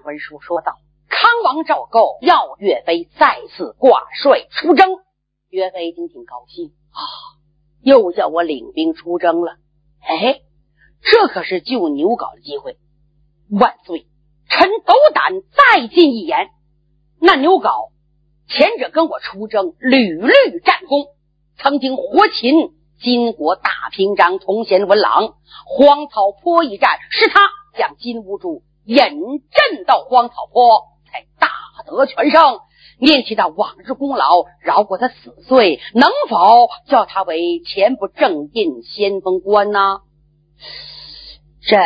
文书说道，康王赵构要岳飞再次挂帅出征。岳飞一听挺高兴啊，又叫我领兵出征了。哎，这可是救牛皋的机会。万岁，臣斗胆再进一言，那牛皋前者跟我出征，屡屡战功，曾经活擒金国大平章同贤文郎，荒草坡一战是他将金兀术引阵到荒草坡，才大得全胜。念起他往日功劳，饶过他死罪，能否叫他为前不正印先锋官呢？这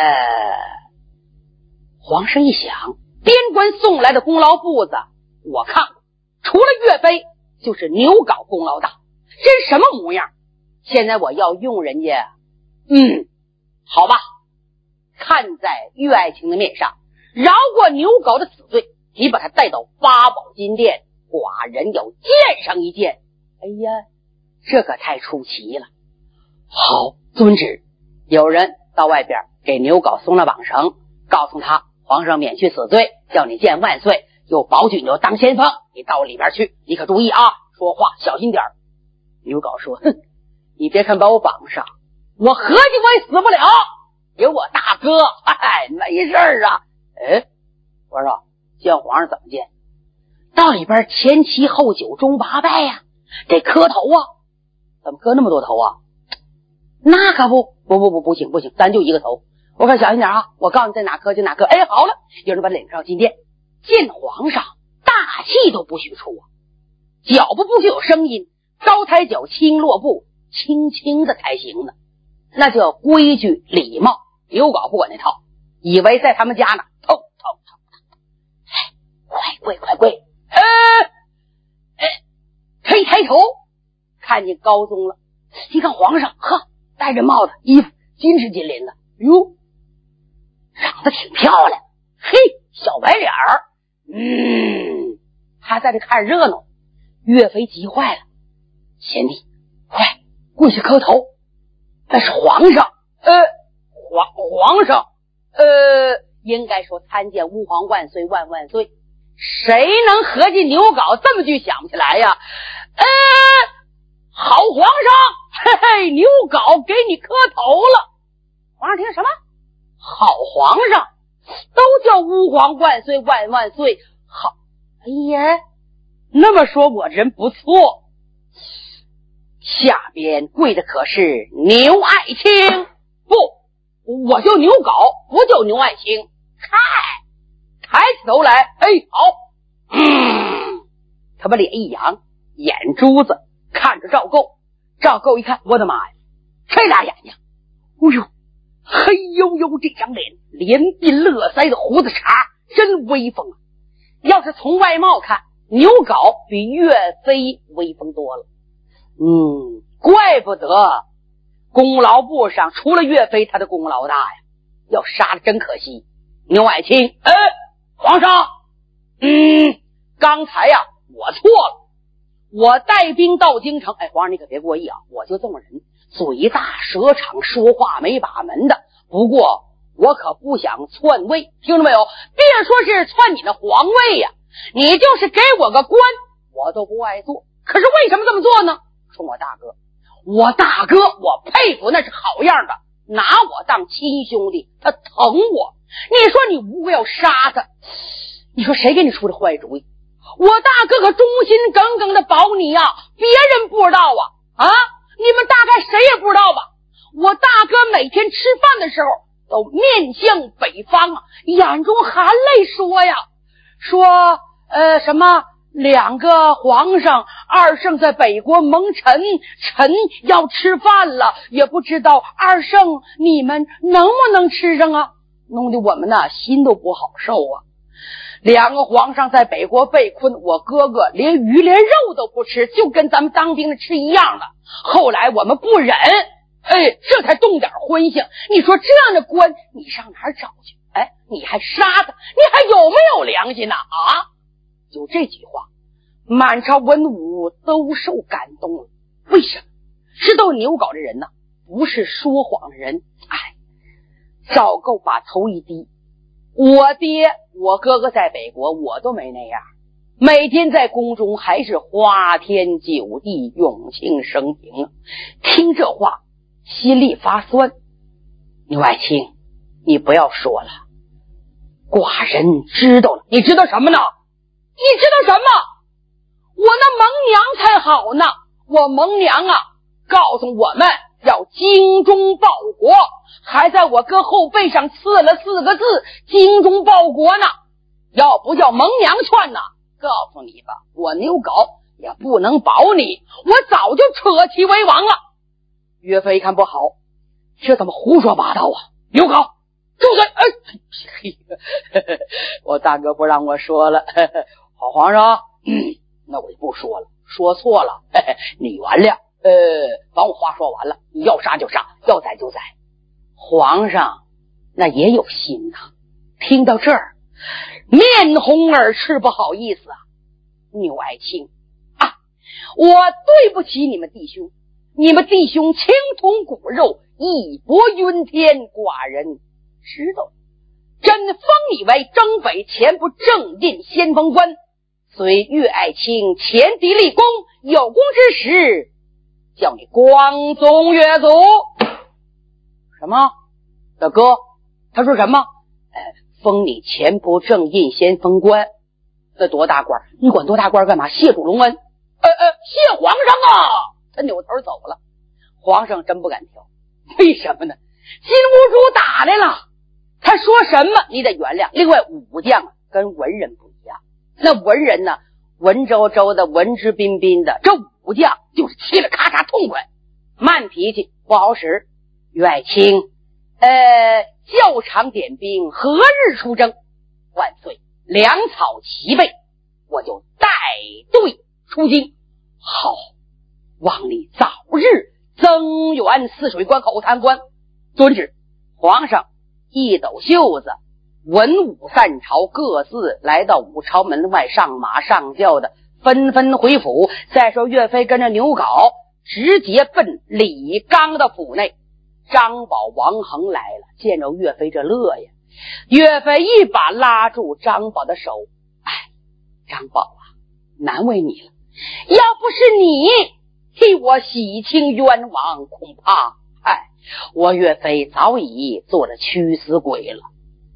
皇上一想，边关送来的功劳簿子我看过，除了岳飞就是牛皋功劳大，真什么模样？现在我要用人家，好吧，看在岳爱卿的面上，饶过牛皋的死罪，即把他带到八宝金殿，寡人要见上一见。哎呀，这可太出奇了。好，遵旨。有人到外边给牛皋松了绑绳，告诉他皇上免去死罪，叫你见万岁，有保举牛当先锋，你到里边去，你可注意啊，说话小心点。牛皋说，哼，你别看把我绑上，我合计我也死不了，有我大哥，没事啊。我说见皇上怎么见？到里边前七后九中八拜呀，得磕头啊。怎么磕那么多头啊？那可不行，咱就一个头。我可小心点啊，我告诉你在哪磕就哪磕。好了，有人把领上金殿，见皇上大气都不许出啊，脚步不许有声音，高抬脚轻落步，轻轻的才行呢，那叫规矩礼貌。牛皋不管那套，以为在他们家呢，快跪，他一抬头看见高宗了，一看皇上，戴着帽子，衣服金是金鳞的，哟，长得挺漂亮，小白脸儿，他在这看热闹。岳飞急坏了，贤弟，快跪下磕头，那是皇上，皇上，应该说参见吾皇万岁万万岁。谁能合计牛皋这么句想不起来呀？好皇上，牛皋给你磕头了。皇上听什么？好皇上，都叫吾皇万岁万万岁。好，那么说我人不错。下边跪的可是牛爱卿？不，我叫牛皋，不叫牛爱卿。抬起头来，好，他把脸一扬，眼珠子看着赵构。赵构一看，我的妈呀，这俩眼睛，黑黝黝这张脸，连鬓络腮的胡子茬，真威风啊！要是从外貌看，牛皋比岳飞威风多了。怪不得功劳簿上除了岳飞他的功劳大呀，要杀了真可惜。牛爱卿，皇上，刚才呀我错了，我带兵到京城，皇上你可别过意啊，我就这么人，嘴大舌长，说话没把门的，不过我可不想篡位，听着没有？别说是篡你的皇位呀，你就是给我个官我都不爱做。可是为什么这么做呢？冲我大哥，我佩服，那是好样的，拿我当亲兄弟，他疼我。你说你无辜要杀他，你说谁给你出的坏主意？我大哥可忠心耿耿的保你呀，别人不知道啊，你们大概谁也不知道吧？我大哥每天吃饭的时候都面向北方啊，眼中含泪说什么两个皇上，二圣在北国蒙尘，臣要吃饭了，也不知道二圣你们能不能吃上啊？弄得我们呢心都不好受啊。两个皇上在北国被困，我哥哥连鱼连肉都不吃，就跟咱们当兵的吃一样的。后来我们不忍，这才动点荤性。你说这样的官你上哪儿找去？你还杀他，你还有没有良心呢？就这句话，满朝文武都受感动了。为什么？知道牛皋的人呢，不是说谎的人。赵构把头一低， 我爹我哥哥在北国我都没那样，每天在宫中还是花天酒地，永庆生平。听这话心里发酸。牛爱卿，你不要说了，寡人知道了。你知道什么呢？你知道什么？我那蒙娘才好呢，我蒙娘啊告诉我们要精忠报国，还在我哥后背上刺了4个字精忠报国呢。要不叫蒙娘劝呢，告诉你吧，我牛皋也不能保你，我早就扯旗为王了。岳飞一看不好，这怎么胡说八道啊？牛皋住嘴！我大哥不让我说了。好皇上，那我就不说了，说错了，你原谅。把我话说完了，你要杀就杀，要宰就宰。皇上那也有心呐。听到这儿，面红耳赤，不好意思啊。牛爱卿啊，我对不起你们弟兄，你们弟兄情同骨肉，义薄云天，寡人知道。朕封你为征北前部正印先锋官，随岳爱卿前敌立功，有功之时叫你光宗岳祖。什么？大哥他说什么？封你前部正印先锋官，这多大官？你管多大官干嘛？谢主隆恩。谢皇上啊！他扭头走了。皇上真不敢挑，为什么呢？金兀术打来了，他说什么你得原谅。另外武将跟文人不一样，那文人呢，文绉绉的，文质彬彬的，这武将就是嘁了咔嚓痛快，慢脾气不好使。岳爱卿教场点兵，何日出征？万岁，粮草齐备，我就带队出京。好，望你早日增援泗水关口坛关。遵旨。皇上一抖袖子，文武散朝，各自来到武朝门外，上马上轿的纷纷回府。再说岳飞跟着牛皋直接奔李纲的府内。张宝、王恒来了，见着岳飞这乐呀。岳飞一把拉住张宝的手，张宝啊，难为你了，要不是你替我洗清冤枉，恐怕我岳飞早已做了屈死鬼了。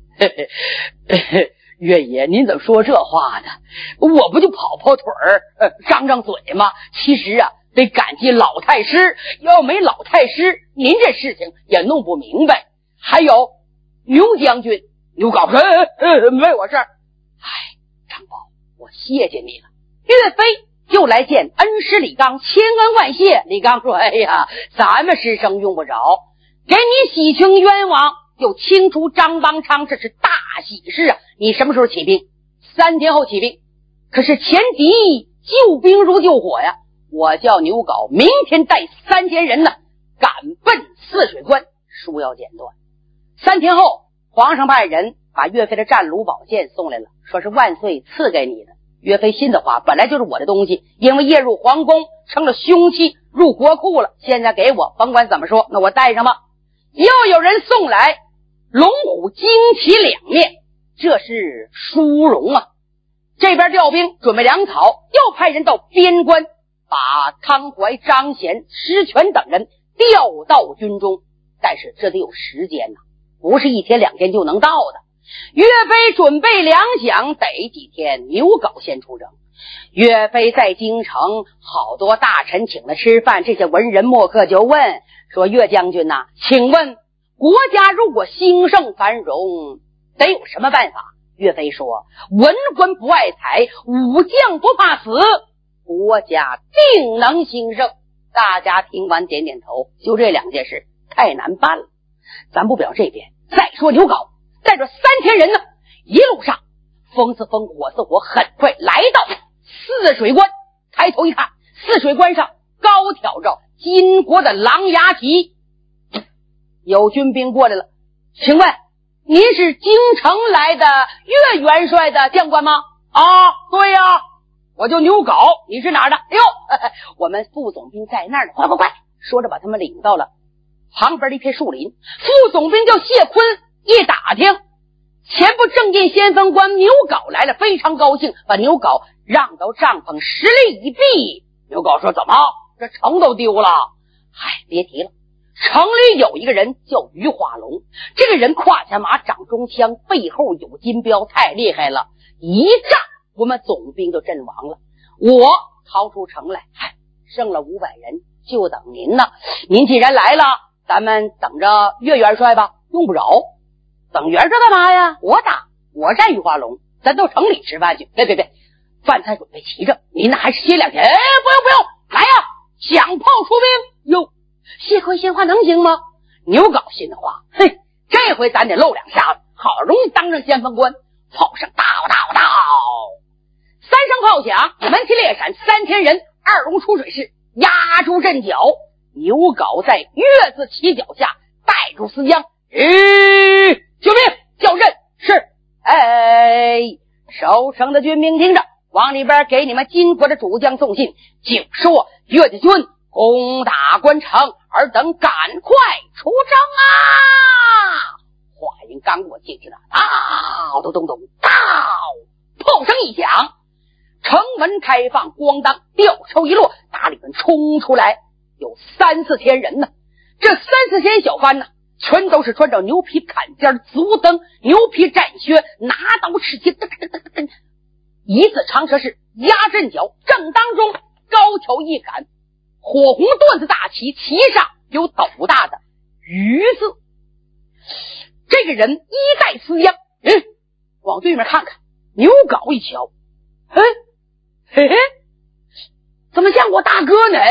岳爷您怎么说这话呢？我不就跑跑腿儿，张张嘴吗？其实啊，得感激老太师，要没老太师，您这事情也弄不明白。还有牛将军，牛皋说没我事儿。张宝，我谢谢你了。岳飞就来见恩师李纲，千恩万谢。李纲说，咱们师生用不着，给你洗清冤枉，又清除张邦昌，这是大喜事啊！你什么时候起兵？3天后起兵。可是前敌救兵如救火呀，我叫牛皋明天带3000人呢，赶奔泗水关，书要剪断。3天后，皇上派人把岳飞的战卢宝剑送来了，说是万岁赐给你的。岳飞心的话，本来就是我的东西，因为夜入皇宫成了凶器，入国库了，现在给我，甭管怎么说，那我带上吧。又有人送来龙虎旌旗2面，这是殊荣啊。这边调兵准备粮草，又派人到边关把汤怀、张贤、施权等人调到军中，但是这得有时间不是1天2天就能到的。岳飞准备粮饷得几天，牛皋先出征。岳飞在京城，好多大臣请他吃饭，这些文人墨客就问说，岳将军请问国家如果兴盛繁荣，得有什么办法？岳飞说，文官不爱财，武将不怕死，国家定能兴盛。大家听完点点头，就这2件事太难办了，咱不表这边。再说牛皋带着3000人呢，一路上风似风，火似火，很快来到泗水关。抬头一看，泗水关上高挑着金国的狼牙旗。有军兵过来了，请问您是京城来的岳元帅的将官吗？对呀，我就牛皋，你是哪儿的？我们副总兵在那儿呢，快！说着把他们领到了旁边的一片树林。副总兵叫谢坤，一打听前不正进先锋官牛皋来了，非常高兴，把牛皋让到帐篷10里以地。牛皋说：“怎么这城都丢了？”嗨，别提了，城里有一个人叫于化龙，这个人胯下马，掌中枪，背后有金镖，太厉害了，一战我们总兵就阵亡了。我逃出城来，剩了500人，就等您呢。您既然来了，咱们等着岳元帅吧。用不着等元帅干嘛呀？我战于化龙，咱到城里吃饭去。别，饭菜准备齐着，您呢还是歇2天。不用，来呀，响炮出兵。哟，谢亏心话能行吗？牛皋心的话，嘿，这回咱得露2下子，好容易当上先锋官。炮声哒哒哒，3声炮响，门旗列闪，3000人2龙出水式压住阵脚。牛皋在月字旗脚下带住思江，救命叫阵。是，守城的军兵听着，往里边给你们金国的主将送信，就说岳家军攻打关城，尔等赶快出征啊！话音刚过，听了咚咚咚，炮声一响，城门开放，咣当，吊抽一落，打里面冲出来有3、4千人呢。这3、4千小番呢，全都是穿着牛皮坎肩、足蹬、牛皮战靴，拿刀持旗，一字长蛇式压阵脚，正当中高挑一杆火红缎子大旗，旗上有斗大的鱼字。这个人衣带丝缰，往对面看看，牛皋一瞧，嘿，怎么像我大哥呢？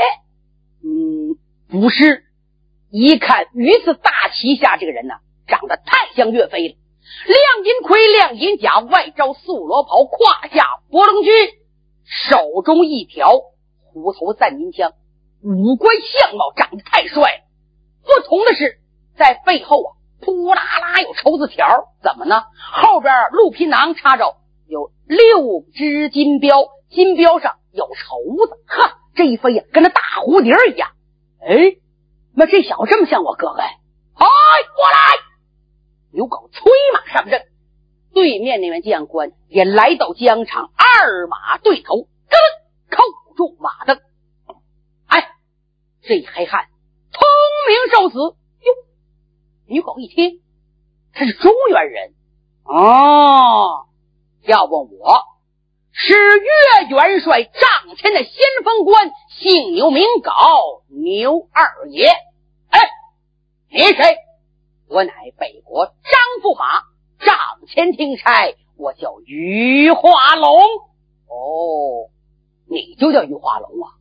不是，一看鱼字大旗下这个人呢，长得太像岳飞了。亮银盔，亮银甲，外罩素罗袍，胯下博龙驹，手中一条虎头散银枪，五官相貌长得太帅了。不同的是，在背后扑啦啦有绸子条，怎么呢？后边鹿皮囊插着有6只金镖，金镖上有绸子，这一飞跟那大蝴蝶一样。那这小子这么像我哥哥过来！牛皋催马上阵，对面那员将官也来到疆场，2马对头，扣住马灯。这黑汉通明受死。牛皋一听，他是中原人要问我是岳元帅帐前的先锋官，姓牛名皋，牛二爷。你谁？我乃北国张驸马，帐前听差，我叫于化龙。你就叫于化龙啊？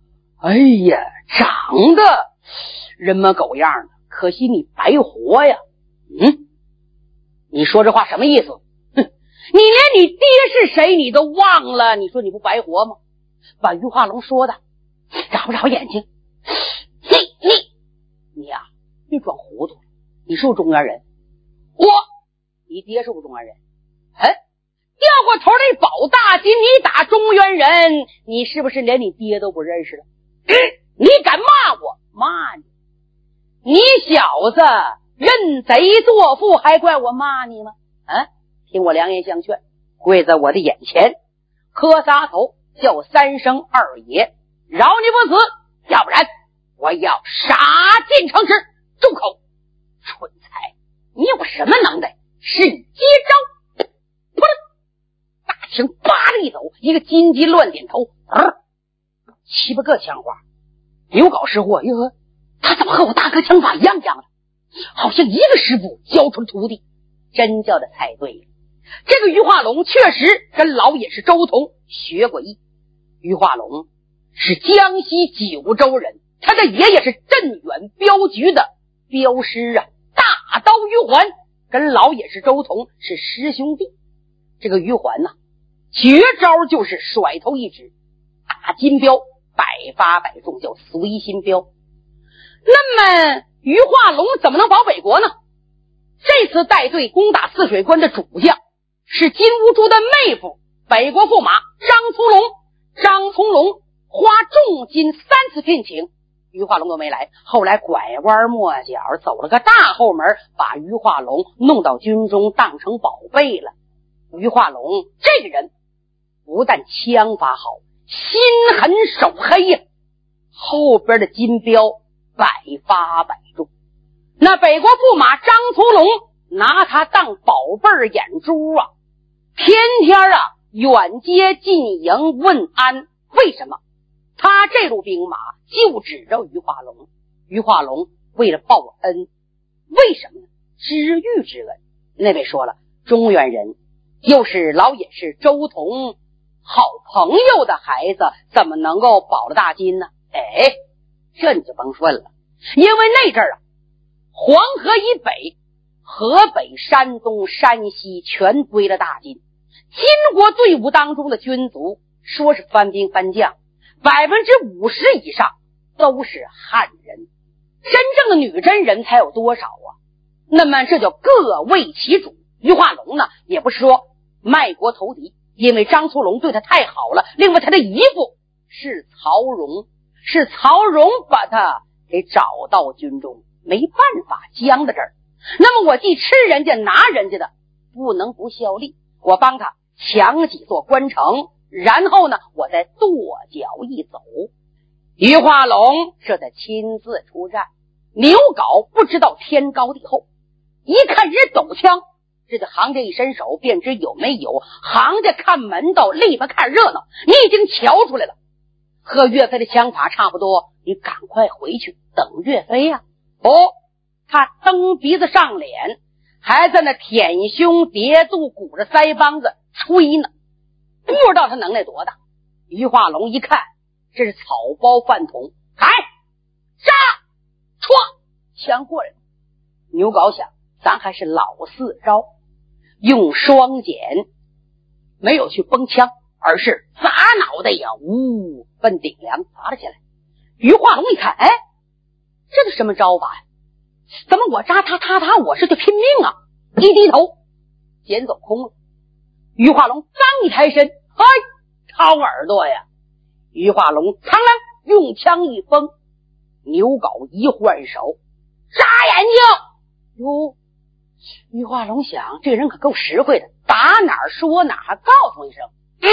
长得人模狗样的，可惜你白活呀。你说这话什么意思？你连你爹是谁你都忘了，你说你不白活吗？把于化龙说的眨不眨眼睛。你呀，别装糊涂了，你是不是中原人？你爹是不是中原人？掉过头那保大金，你打中原人，你是不是连你爹都不认识了？你敢骂我？骂你！你小子认贼作父，还怪我骂你吗？听我良言相劝，跪在我的眼前，磕仨头，叫3声二爷，饶你不死，要不然我要杀进城池。住口！蠢材，你有什么能耐？是你接招！噗噜，大枪叭的一走，一个金鸡乱点头，7、8个枪花。牛皋识货，他怎么和我大哥枪法一样的？好像一个师傅教出了徒弟，真叫他猜对了。这个于化龙确实跟老野是周同学过艺。于化龙是江西九州人，他的爷爷是镇远镖局的镖师大刀于环跟老野是周同是师兄弟。这个于环绝招就是甩头一指，大金镖100发100中，叫随心镖。那么于化龙怎么能保北国呢？这次带队攻打泗水关的主将是金兀术的妹夫，北国驸马张从龙。张从龙花重金3次聘请， 于化龙都没来。后来拐弯抹角走了个大后门，把于化龙弄到军中当成宝贝了。于化龙这个人不但枪法好，心狠手黑呀，后边的金镖百发百中。那北国驸马张图龙拿他当宝贝眼珠啊，天天远接近迎问安。为什么？他这路兵马就指着于化龙，于化龙为了报恩。为什么呢？知遇之恩。那位说了，中原人又是老也是周同好朋友的孩子，怎么能够保了大金呢？这你就甭问了，因为那阵儿黄河以北，河北、山东、山西全归了大金。金国队伍当中的军卒说是番兵番将，50%以上都是汉人，真正的女真人才有多少啊？那么这就各为其主。于化龙呢，也不是说卖国投敌，因为张图龙对他太好了。另外他的姨父是曹荣，把他给找到军中，没办法僵在这儿。那么我既吃人家拿人家的，不能不效力，我帮他抢几座关城，然后呢我再跺脚一走。于化龙这才亲自出战。牛皋不知道天高地厚，一看人抖枪，这就行家一伸手便知有没有。行家看门道，立马看热闹，你已经瞧出来了，和岳飞的枪法差不多，你赶快回去等岳飞呀。他蹬鼻子上脸，还在那舔胸叠肚，鼓着腮帮子吹呢，不知道他能耐多大。于化龙一看这是草包饭桶，开杀唰，枪过来了。牛皋想，咱还是老四招，用双锏，没有去崩枪，而是砸脑袋呀，奔顶梁砸了起来。于化龙一看，这是什么招法呀？怎么我扎他，我是去拼命啊！一低头，捡走空了。于化龙刚一抬身，掏耳朵呀！于化龙苍啷用枪一封，牛皋一换手，眨眼睛。于化龙想，这人可够实惠的，打哪儿说哪儿，还告诉一声。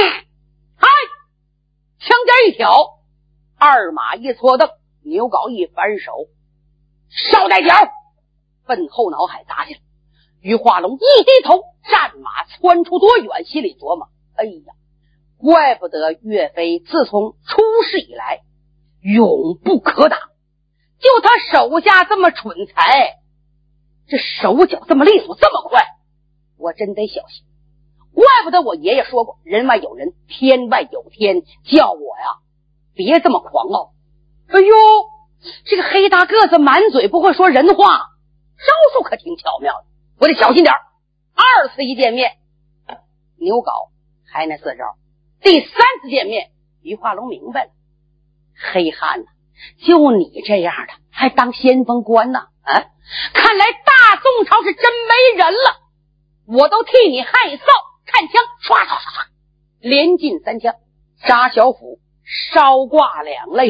枪尖一挑，二马一搓蹬，牛皋一反手，梢带脚奔后脑海砸去了。于化龙一低头，战马窜出多远，心里琢磨，怪不得岳飞自从出世以来永不可打，就他手下这么蠢材，这手脚这么利索，这么快，我真得小心。怪不得我爷爷说过，人外有人，天外有天，叫我呀别这么狂傲。这个黑大个子满嘴不会说人话，招数可挺巧妙的，我得小心点。二次一见面，牛皋还那四招。第三次见面，于化龙明白了，黑汉呢，就你这样的还当先锋官呢？看来大宋朝是真没人了，我都替你害臊。看枪，唰唰唰唰，连进3枪，扎小腹，烧挂两肋，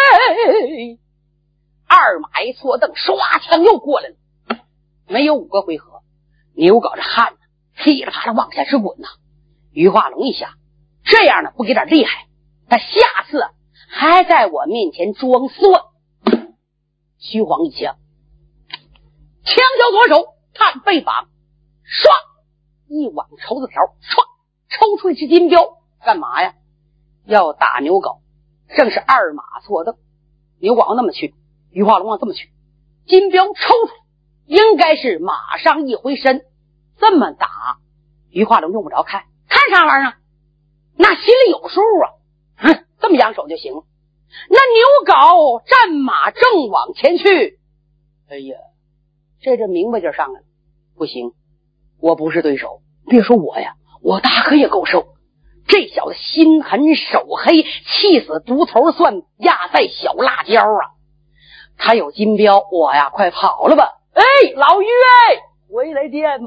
二马一错蹬，唰，枪又过来了。没有5个回合，牛皋这汗呢噼里啪啦往下直滚呐。于化龙一想，这样呢不给点厉害，他下次还在我面前装蒜。虚晃一枪，枪交左手，探背膀，唰一挽绸子条，唰抽出一支金镖，干嘛呀？要打牛皋。正是二马错蹬，牛皋那么去，于化龙这么去，金镖抽出来，应该是马上一回身，这么打，于化龙用不着看啥玩意儿，那心里有数啊，这么扬手就行了。那牛皋战马正往前去，这明白劲上来了，不行，我不是对手。别说我呀，我大哥也够受。这小子心狠手黑，气死独头蒜，压在小辣椒啊！他有金镖，我呀快跑了吧！老于回来见吧。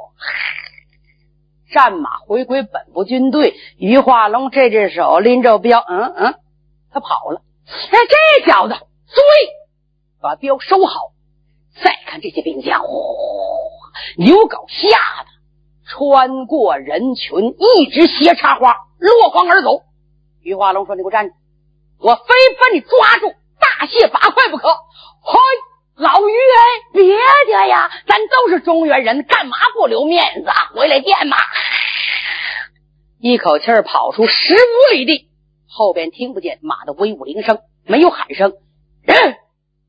战马回归本部军队，于化龙这只手拎着镖，他跑了。这小子注意，把镖收好。再看这些兵将，牛皋吓得穿过人群，一直斜插花落荒而走。于化龙说：“你给我站住！我非把你抓住大卸八块不可！”嘿，老于别介呀，咱都是中原人，干嘛不留面子啊？回来见嘛！一口气跑出15里地，后边听不见马的威武铃声，没有喊声，人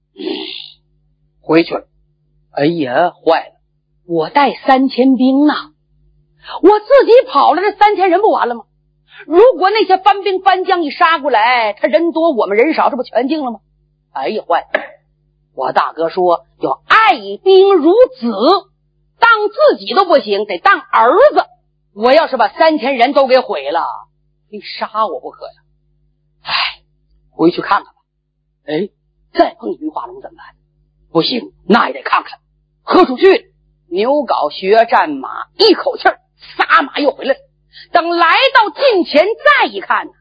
回去了。哎呀，坏了，我带3000兵呢，我自己跑了，这3000人不完了吗？如果那些番兵番将一杀过来，他人多我们人少，这不全净了吗？哎呀，坏了！我大哥说要爱兵如子，当自己都不行，得当儿子。我要是把3000人都给毁了，非杀我不可呀！哎，回去看看吧。哎，再碰于化龙怎么办？不行，那也得看看。喝出去，牛皋学战马，一口气撒马又回来了。等来到近前再一看呢，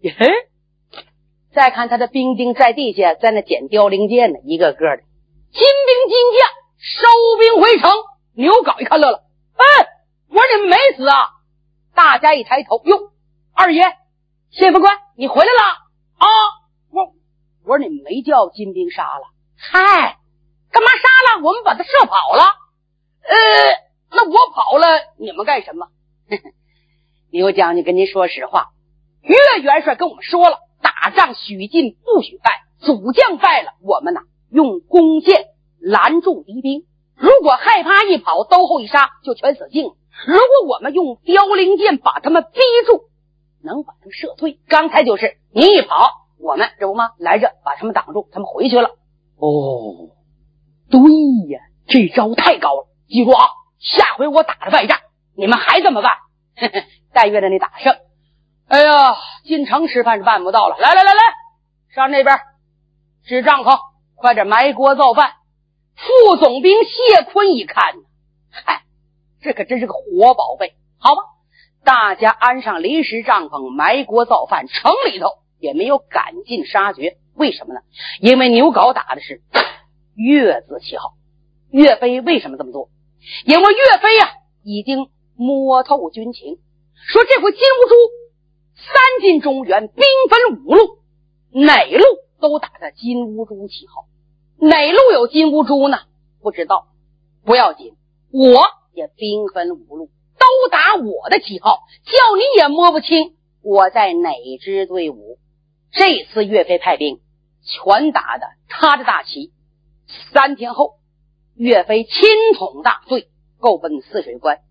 再看他的兵丁在地下在那捡凋零箭呢，一个个的金兵金将收兵回城。牛皋一看乐了，我说你们没死啊！大家一抬头，哟，二爷谢副官你回来了啊！我说你们没叫金兵杀了？嗨，干嘛杀了？我们把他射跑了。那我跑了你们干什么？牛将军跟您说实话，岳元帅跟我们说了，打仗许进不许败，主将败了，我们用弓箭拦住敌兵，如果害怕一跑，兜后一杀就全死尽了。如果我们用凋零箭把他们逼住，能把他们射退。刚才就是你一跑，我们这不吗？来着把他们挡住，他们回去了。哦，对呀，这招太高了。记住啊，下回我打了败仗，你们还这么办？但愿着你打胜。哎呀，进城吃饭是办不到了。来，上那边支帐篷，快点埋锅造饭。副总兵谢坤一看，嗨，这可真是个活宝贝。好吧，大家安上临时帐篷，埋锅造饭，城里头也没有赶尽杀绝。为什么呢？因为牛皋打的是岳字旗号。岳飞为什么这么做？因为岳飞已经摸透军情，说这回金兀术3进中原，兵分5路，哪路都打着金兀术旗号。哪路有金兀术呢？不知道，不要紧，我也兵分5路，都打我的旗号，叫你也摸不清我在哪支队伍。这次岳飞派兵全打的插着大旗。3天后，岳飞亲统大队，够奔泗水关。